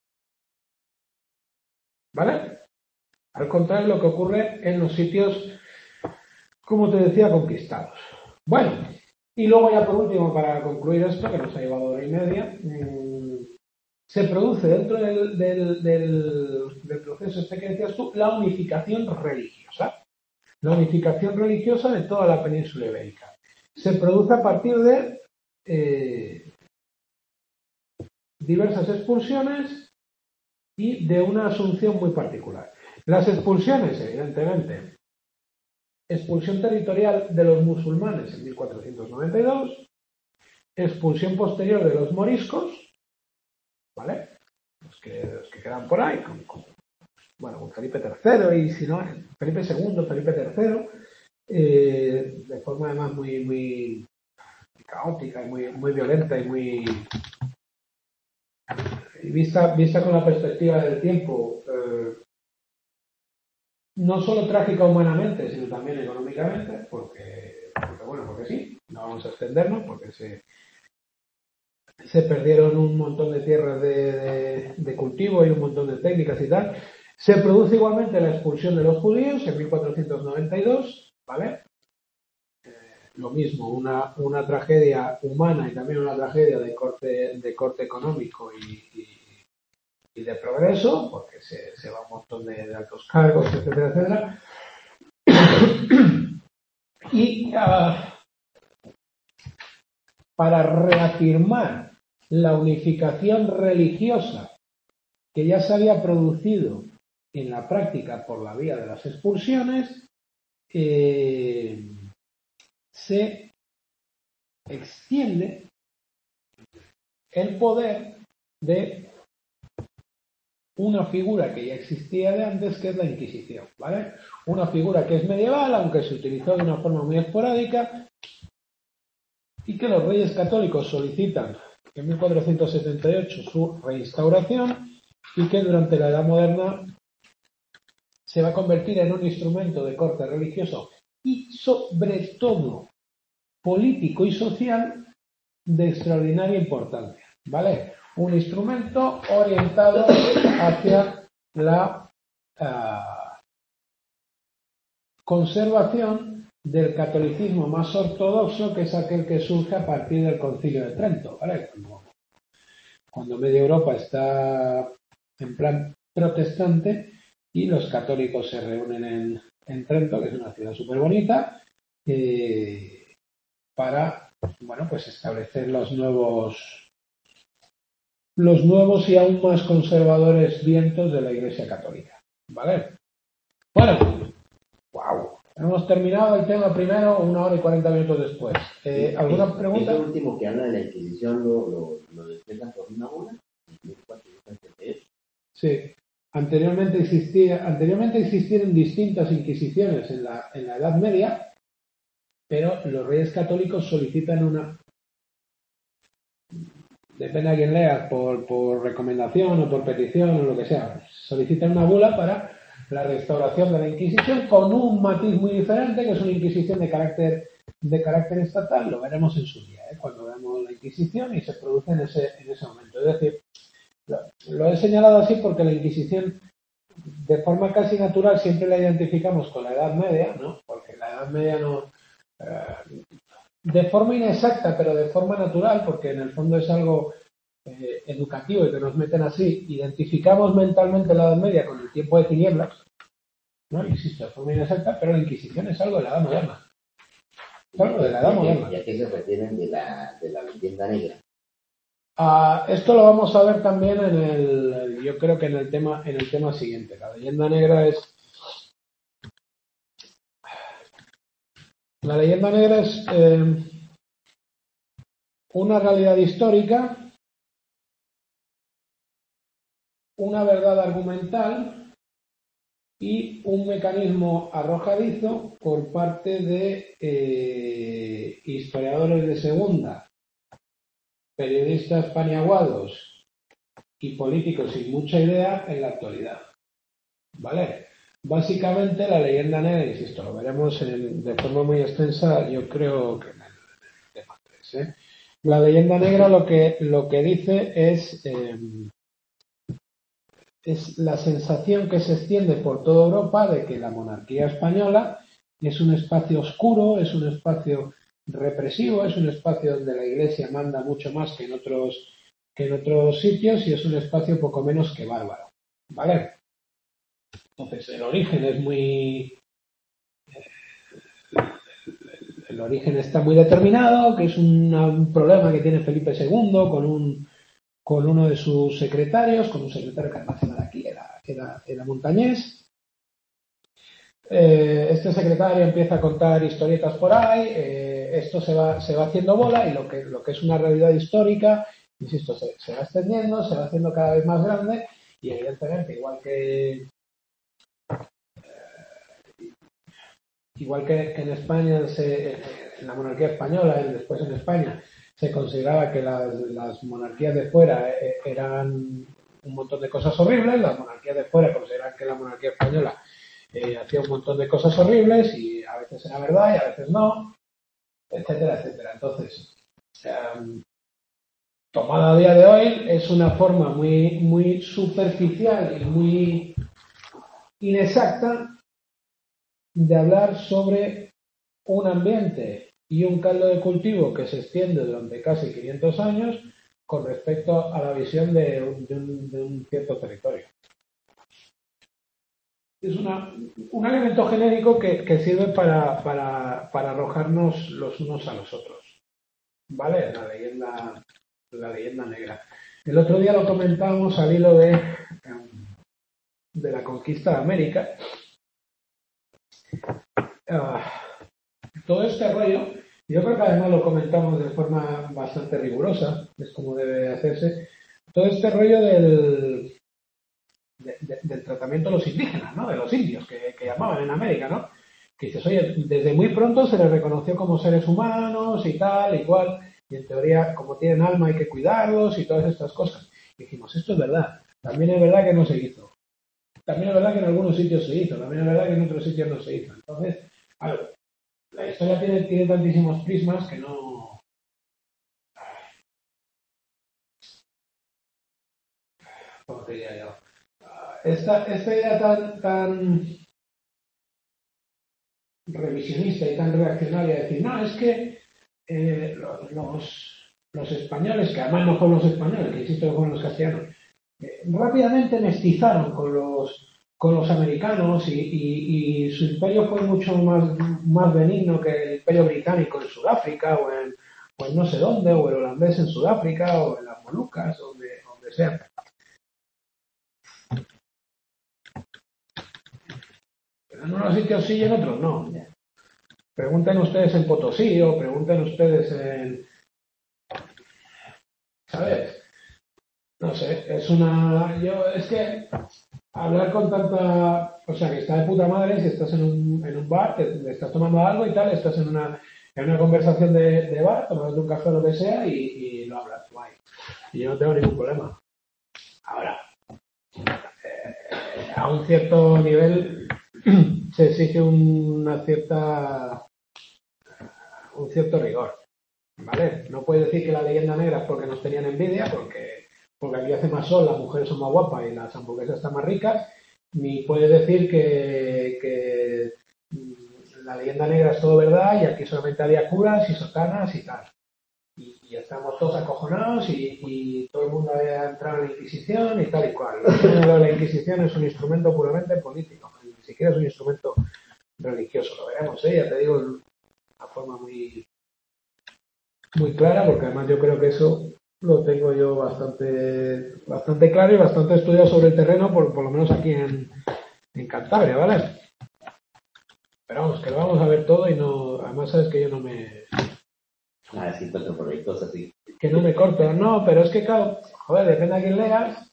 ¿Vale? Al contrario de lo que ocurre en los sitios, como te decía, conquistados. Bueno, y luego ya por último, para concluir esto, que nos ha llevado hora y media, mmm, se produce dentro del, del, del, del proceso este que decías tú, la unificación religiosa. La unificación religiosa de toda la península ibérica. Se produce a partir de eh, diversas expulsiones y de una asunción muy particular. Las expulsiones, evidentemente, expulsión territorial de los musulmanes en mil cuatrocientos noventa y dos, expulsión posterior de los moriscos, ¿vale? Los que, los que quedan por ahí, con, con, bueno, con Felipe tercero y si no, Felipe segundo, Felipe tercero, eh, de forma además muy, muy caótica y muy, muy violenta y muy y vista, vista con la perspectiva del tiempo, eh, no solo trágica humanamente, sino también económicamente, porque, porque bueno, porque sí, no vamos a extendernos, porque se, se perdieron un montón de tierras de, de, de cultivo y un montón de técnicas y tal. Se produce igualmente la expulsión de los judíos en mil cuatrocientos noventa y dos, ¿vale? Eh, lo mismo, una, una tragedia humana y también una tragedia de corte, de corte económico y, y y de progreso, porque se, se va un montón de, de altos cargos, etcétera, etcétera. Y uh, para reafirmar la unificación religiosa que ya se había producido en la práctica por la vía de las expulsiones, eh, se extiende el poder de una figura que ya existía de antes, que es la Inquisición, ¿vale? Una figura que es medieval, aunque se utilizó de una forma muy esporádica, y que los reyes católicos solicitan en mil cuatrocientos setenta y ocho su reinstauración, y que durante la Edad Moderna se va a convertir en un instrumento de corte religioso y sobre todo político y social de extraordinaria importancia, ¿vale? Un instrumento orientado hacia la uh, conservación del catolicismo más ortodoxo, que es aquel que surge a partir del Concilio de Trento, ¿vale? Cuando, cuando media Europa está en plan protestante y los católicos se reúnen en, en Trento, que es una ciudad súper bonita, eh, para, bueno, pues establecer los nuevos los nuevos y aún más conservadores vientos de la Iglesia Católica, ¿vale? Bueno, wow, hemos terminado el tema primero una hora y cuarenta minutos después. Eh, ¿Alguna es, pregunta? Eso último que habla de la Inquisición lo, lo, lo despejan por una hora. Sí. Anteriormente, existía, anteriormente existieron distintas inquisiciones en la, en la Edad Media, pero los reyes católicos solicitan una... Depende a quién lea, por, por recomendación o por petición o lo que sea. Solicitan una bula para la restauración de la Inquisición con un matiz muy diferente, que es una Inquisición de carácter, de carácter estatal. Lo veremos en su día, ¿eh? Cuando veamos la Inquisición y se produce en ese, en ese momento. Es decir, lo, lo he señalado así porque la Inquisición, de forma casi natural, siempre la identificamos con la Edad Media, ¿no? Porque la Edad Media no... Eh, de forma inexacta, pero de forma natural, porque en el fondo es algo eh, educativo y que nos meten así, identificamos mentalmente la Edad Media con el tiempo de tinieblas, ¿no? Insisto, de forma inexacta, pero la Inquisición es algo de la Edad Moderna. Es algo de la Edad Moderna. ¿Y a qué se refieren de la, de la leyenda negra? Uh, esto lo vamos a ver también en el, yo creo que en el tema, en el tema siguiente. La leyenda negra es La leyenda negra es eh, una realidad histórica, una verdad argumental y un mecanismo arrojadizo por parte de eh, historiadores de segunda, periodistas paniaguados y políticos sin mucha idea en la actualidad. ¿Vale? Básicamente la leyenda negra, insisto, lo veremos en, de forma muy extensa, yo creo que en el, en el tema tres. ¿eh? La leyenda negra lo que, lo que dice es, eh, es la sensación que se extiende por toda Europa de que la monarquía española es un espacio oscuro, es un espacio represivo, es un espacio donde la Iglesia manda mucho más que en otros, que en otros sitios y es un espacio poco menos que bárbaro. ¿Vale? Entonces, el origen es muy... El origen está muy determinado, que es una, un problema que tiene Felipe segundo con un con uno de sus secretarios, con un secretario que además era de aquí, era, era, era montañés. Eh, este secretario empieza a contar historietas por ahí, eh, esto se va, se va haciendo bola y lo que, lo que es una realidad histórica, insisto, se, se va extendiendo, se va haciendo cada vez más grande y evidentemente, igual que igual que, que en España, se, en la monarquía española y después en España, se consideraba que las, las monarquías de fuera eran un montón de cosas horribles, las monarquías de fuera consideraban que la monarquía española eh, hacía un montón de cosas horribles y a veces era verdad y a veces no, etcétera, etcétera. Entonces, eh, tomada a día de hoy, es una forma muy, muy superficial y muy inexacta de hablar sobre un ambiente y un caldo de cultivo que se extiende durante casi quinientos años con respecto a la visión de un, de un, de un cierto territorio. Es una, un elemento genérico que, que sirve para, para, para arrojarnos los unos a los otros. ¿Vale? La leyenda, la leyenda negra. El otro día lo comentábamos al hilo de, de la conquista de América. Uh, todo este rollo, yo creo que además lo comentamos de forma bastante rigurosa, es como debe hacerse, todo este rollo del, de, de, del tratamiento de los indígenas, ¿no? De los indios que, que llamaban en América, ¿no? Que dices, oye, desde muy pronto se les reconoció como seres humanos y tal, y cual, y en teoría, como tienen alma, hay que cuidarlos y todas estas cosas. Y dijimos, esto es verdad, también es verdad que no se hizo. También es verdad que en algunos sitios se hizo, también es verdad que en otros sitios no se hizo. Entonces, a ver, la historia tiene, tiene tantísimos prismas que no... ¿Cómo te diría yo? Esta, esta idea tan, tan revisionista y tan reaccionaria de decir, no, es que eh, los, los, los españoles, que además no fueron los españoles, que insisto que fueron los castellanos, eh, rápidamente mestizaron con los con los americanos y, y, y su imperio fue mucho más, más benigno que el imperio británico en Sudáfrica o en, o en no sé dónde, o el holandés en Sudáfrica o en las Molucas, donde, donde sea. Pero en unos sitios sí y en otros no. Pregunten ustedes en Potosí o pregunten ustedes en... ¿Sabes? No sé, es una... Yo, es que hablar con tanta... O sea, que está de puta madre si estás en un, en un bar, te, te estás tomando algo y tal, estás en una, en una conversación de, de bar, tomando un café o lo que sea y, y lo hablas, guay. Y yo no tengo ningún problema. Ahora, eh, a un cierto nivel se exige una cierta... un cierto rigor, ¿vale? No puedes decir que la leyenda negra es porque nos tenían envidia, porque, porque aquí hace más sol, las mujeres son más guapas y las hamburguesas están más ricas, ni puedes decir que, que la leyenda negra es todo verdad y aquí solamente había curas y sotanas y tal. Y, y estamos todos acojonados y, y todo el mundo había entrado en la Inquisición y tal y cual. La Inquisición es un instrumento puramente político, ni siquiera es un instrumento religioso, lo veremos, ¿eh? Ya te digo, de una forma muy muy clara, porque además yo creo que eso lo tengo yo bastante bastante claro y bastante estudiado sobre el terreno, por, por lo menos aquí en, en Cantabria, ¿vale? Pero vamos, que lo vamos a ver todo y no, además sabes que yo no me... Ah, sí, encuentro por ahí cosas así. Que no me corto, no, pero es que claro, joder, depende a quién leas.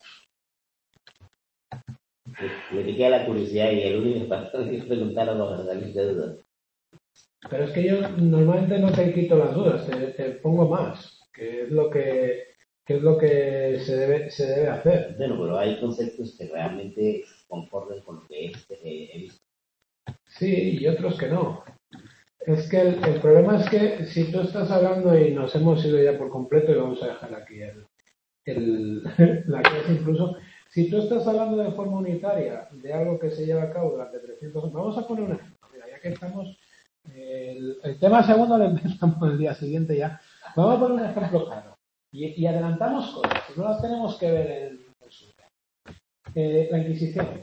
Le piqué la curiosidad y el único para preguntar a los salir de dudas. Pero es que yo normalmente no te quito las dudas, te, te pongo más, que es lo que que es lo que se debe, se debe hacer. Bueno, pero hay conceptos que realmente concuerdan con lo que es, eh, he visto. Sí, y otros que no. Es que el, el problema es que si tú estás hablando y nos hemos ido ya por completo y vamos a dejar aquí el, el, la clase incluso, si tú estás hablando de forma unitaria de algo que se lleva a cabo durante trescientos años, vamos a poner un ejemplo, mira, ya que estamos, el, el tema segundo lo empezamos el día siguiente ya, vamos a poner un ejemplo claro y, y adelantamos cosas, no las tenemos que ver en el sur. Eh, la Inquisición.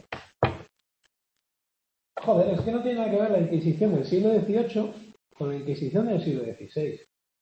Joder, es que no tiene nada que ver la Inquisición del siglo dieciocho con la Inquisición del siglo dieciséis.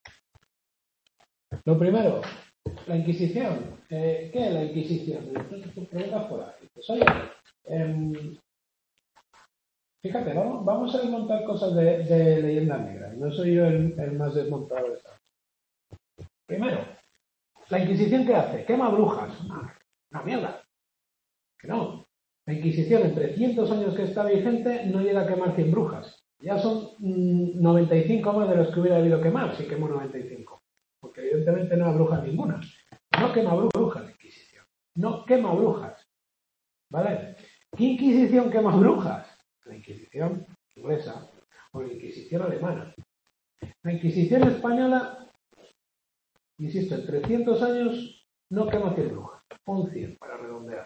Lo primero, la Inquisición. Eh, ¿Qué es la Inquisición? Tus preguntas por ahí. Pues oye, eh, fíjate, vamos, vamos a desmontar cosas de, de leyenda negra. No soy yo el, el más desmontado de esto. Primero, ¿la Inquisición qué hace? Quema brujas. Una, una mierda. Que no. La Inquisición, en trescientos años que está vigente, no llega a quemar cien brujas. Ya son mmm, noventa y cinco más de los que hubiera debido quemar, si quemó noventa y cinco. Porque evidentemente no hay bruja ninguna. No quema brujas la Inquisición. No quema brujas. ¿Vale? ¿Qué Inquisición quema brujas? La Inquisición inglesa o la Inquisición alemana. La Inquisición española, insisto, en trescientos años no quema cien brujas. Pon cien para redondear.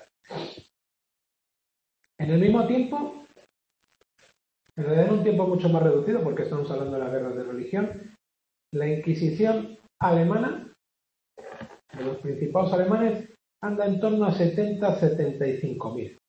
En el mismo tiempo, en realidad en un tiempo mucho más reducido, porque estamos hablando de las guerras de religión, la Inquisición alemana, de los principados alemanes, anda en torno a setenta a setenta y cinco mil.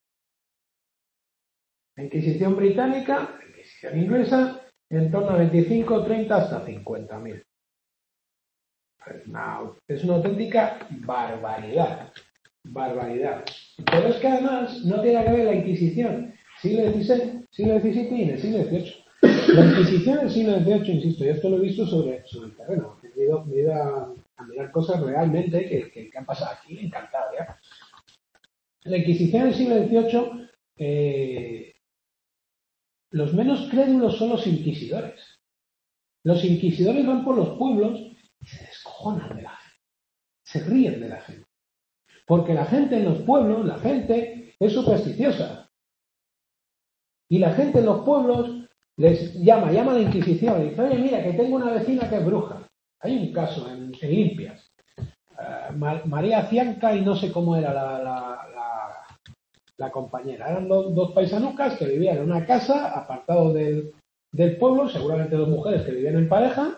La Inquisición británica, la Inquisición inglesa, en torno a veinticinco, treinta hasta cincuenta mil. Es una, es una auténtica barbaridad. Barbaridad. Pero es que además no tiene que ver la Inquisición siglo dieciséis, siglo diecisiete y en el siglo dieciocho. La Inquisición del siglo dieciocho, insisto, yo esto lo he visto sobre, sobre el terreno. Me he ido, me he ido a, a mirar cosas realmente que, que, que han pasado aquí en Cantabria. La Inquisición del siglo dieciocho, eh, los menos crédulos son los inquisidores. Los inquisidores van por los pueblos y se descojonan de la gente. Se ríen de la gente. Porque la gente en los pueblos, la gente es supersticiosa. Y la gente en los pueblos les llama, llama a la Inquisición y dice, oye, mira, que tengo una vecina que es bruja. Hay un caso en, en Limpias. Uh, Ma María Cianca y no sé cómo era la, la, la, la compañera. Eran dos, dos paisanucas que vivían en una casa, apartados del, del pueblo, seguramente dos mujeres que vivían en pareja,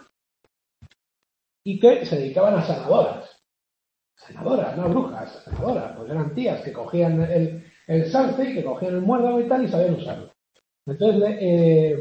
y que se dedicaban a sanadoras. Sanadoras, no brujas, sanadoras, pues eran tías que cogían el, el salce, que cogían el muérdago y tal y sabían usarlo. Entonces eh,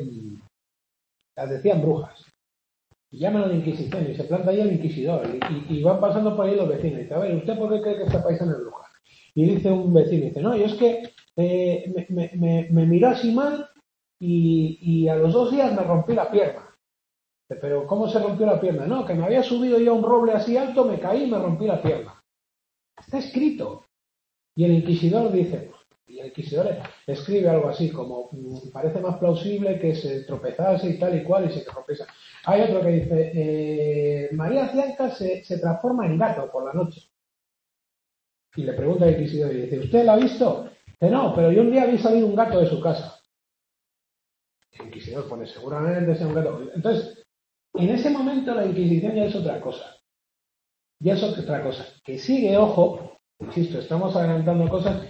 las decían brujas. Y llaman a la Inquisición y se planta ahí el inquisidor y, y, y van pasando por ahí los vecinos y dice, a ver, ¿usted por qué cree que esta paisana es bruja? Y dice un vecino, dice, no, yo es que eh, me, me, me, me miró así mal y, y a los dos días me rompí la pierna. Pero ¿cómo se rompió la pierna? No, que me había subido yo a un roble así alto, me caí y me rompí la pierna. Está escrito. Y el inquisidor dice, y el inquisidor escribe algo así como, parece más plausible que se tropezase y tal y cual y se tropieza. Hay otro que dice, eh, María Cianca se, se transforma en gato por la noche. Y le pregunta al inquisidor y dice, ¿usted la ha visto? Dice, no, pero yo un día vi salir un gato de su casa. El inquisidor pone, seguramente sea un gato. Entonces, en ese momento la Inquisición ya es otra cosa. Ya es otra cosa. Que sigue, ojo, insisto, estamos adelantando cosas,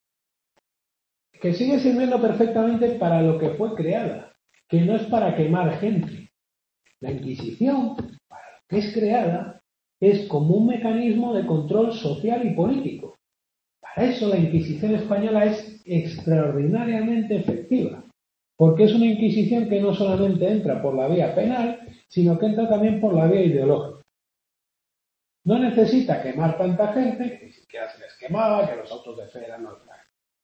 que sigue sirviendo perfectamente para lo que fue creada, que no es para quemar gente. La Inquisición, para lo que es creada, es como un mecanismo de control social y político. Para eso la Inquisición española es extraordinariamente efectiva. Porque es una Inquisición que no solamente entra por la vía penal, sino que entra también por la vía ideológica. No necesita quemar tanta gente, que ni siquiera se les quemaba, que los autos de fe eran normales.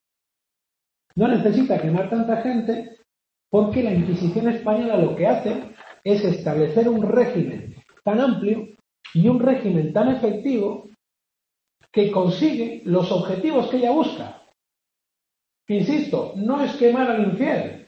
No necesita quemar tanta gente porque la Inquisición española lo que hace es establecer un régimen tan amplio y un régimen tan efectivo que consigue los objetivos que ella busca. Insisto, no es quemar al infiel,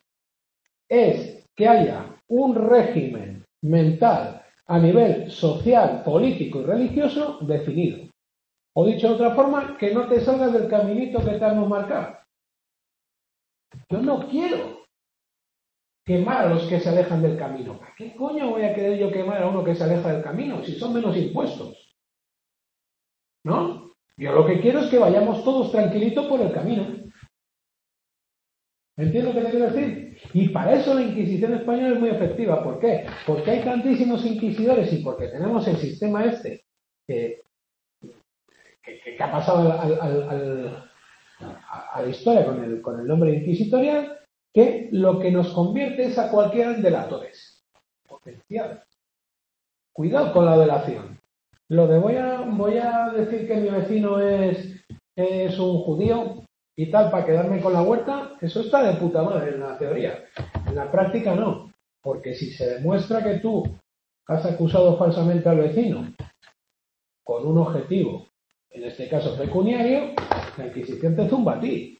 es que haya un régimen mental a nivel social, político y religioso definido. O dicho de otra forma, que no te salgas del caminito que te hemos marcado. Yo no quiero quemar a los que se alejan del camino. ¿Para qué coño voy a querer yo quemar a uno que se aleja del camino si son menos impuestos? ¿No? Yo lo que quiero es que vayamos todos tranquilitos por el camino. ¿Entiendes lo que te quiero decir? Y para eso la Inquisición española es muy efectiva. ¿Por qué? Porque hay tantísimos inquisidores y porque tenemos el sistema este que, que, que ha pasado al, al, al, a, a la historia con el, con el nombre inquisitorial, que lo que nos convierte es a cualquiera en delatores. Potencial. Cuidado con la delación. Lo de voy a, voy a decir que mi vecino es, es un judío y tal para quedarme con la huerta, eso está de puta madre en la teoría. En la práctica no. Porque si se demuestra que tú has acusado falsamente al vecino con un objetivo, en este caso pecuniario, la Inquisición te zumba a ti.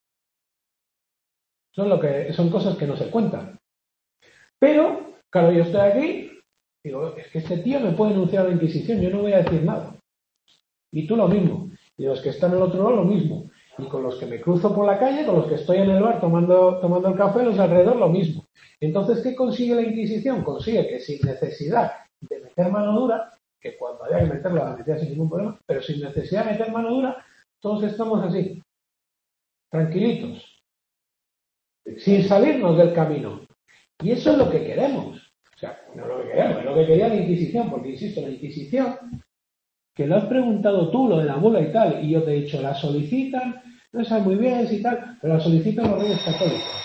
Son, lo que, son cosas que no se cuentan. Pero, claro, yo estoy aquí, digo, es que este tío me puede denunciar a la Inquisición, yo no voy a decir nada. Y tú lo mismo. Y los que están al otro lado lo mismo. Y con los que me cruzo por la calle, con los que estoy en el bar tomando, tomando el café, los de alrededor lo mismo. Entonces, ¿qué consigue la Inquisición? Consigue que sin necesidad de meter mano dura, que cuando haya que meterla la metía sin ningún problema, pero sin necesidad de meter mano dura, todos estamos así, tranquilitos, sin salirnos del camino. Y eso es lo que queremos. O sea, no es lo que queremos, es lo que quería la Inquisición, porque insisto, la Inquisición, que lo has preguntado tú, lo de la bula y tal, y yo te he dicho, la solicitan, no sabes muy bien si tal, pero la solicitan los reyes católicos.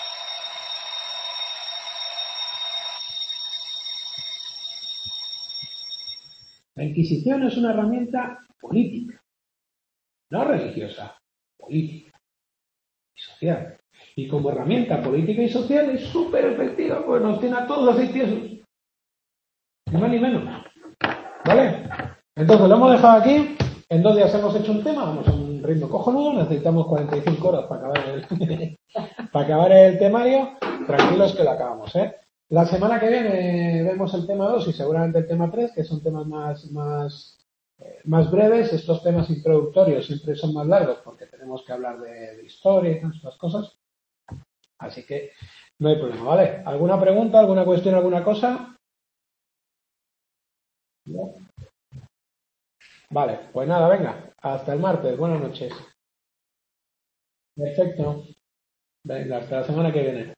La Inquisición es una herramienta política, no religiosa, política y social. Y como herramienta política y social es súper efectiva, pues nos tiene a todos así tiesos. Ni más ni menos. ¿Vale? Entonces lo hemos dejado aquí. En dos días hemos hecho un tema, vamos a un ritmo cojonudo, necesitamos cuarenta y cinco horas para acabar el, para acabar el temario. Tranquilos que lo acabamos, ¿eh? La semana que viene vemos el tema dos y seguramente el tema tres, que son temas más, más, eh, más breves. Estos temas introductorios siempre son más largos porque tenemos que hablar de, de historia y todas estas cosas. Así que no hay problema, ¿vale? ¿Alguna pregunta, alguna cuestión, alguna cosa? ¿No? Vale, pues nada, venga, hasta el martes, buenas noches. Perfecto. Venga, hasta la semana que viene.